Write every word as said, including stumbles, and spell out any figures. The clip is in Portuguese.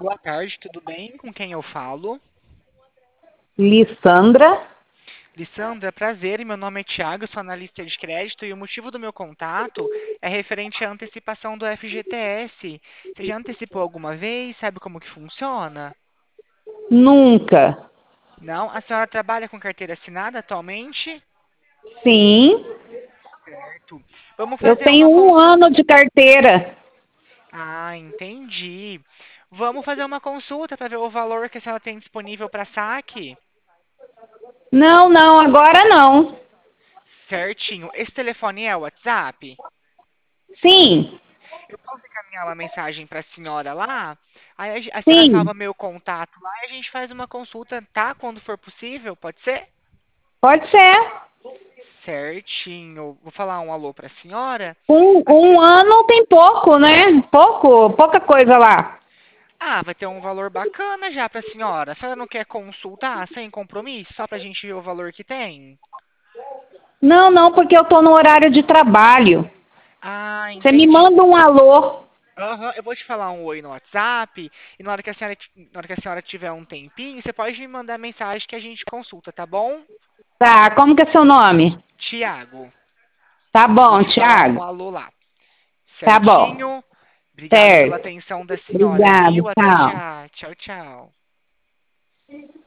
Boa tarde, tudo bem? Com quem eu falo? Lissandra? Lissandra, prazer, meu nome é Thiago, sou analista de crédito e o motivo do meu contato é referente à antecipação do F G T S. Você já antecipou alguma vez? Sabe como que funciona? Nunca. Não? A senhora trabalha com carteira assinada atualmente? Sim, Certo. Vamos eu fazer tenho uma um ano consulta. de carteira. Ah, entendi. Vamos fazer uma consulta para ver o valor que a senhora tem disponível para saque? Não, não, agora não. Certinho. Esse telefone é o WhatsApp? Sim, Eu posso encaminhar uma mensagem para a senhora lá? Aí a, ge- a senhora sim, salva meu contato lá e a gente faz uma consulta, tá? Quando for possível, pode ser? pode ser. Certinho. Vou falar um alô para a senhora. Um, A se- um ano tem pouco, né? Pouco, pouca coisa lá. Ah, vai ter um valor bacana já para a senhora. A senhora não quer consultar sem compromisso, só para a gente ver o valor que tem? Não, não, porque eu estou no horário de trabalho. Ah, Você me entendi. manda um alô. Aham, eu vou te falar um oi no WhatsApp e na hora que a senhora, ti- na hora que a senhora tiver um tempinho, você pode me mandar mensagem que a gente consulta, tá bom? Tá, como que é seu nome? Tiago. Tá Vou bom, te falar um Thiago. alô lá. Tá bom, Certinho? Obrigado pela certo. atenção da senhora, Obrigada, viu? Até tchau. já. Tchau, tchau.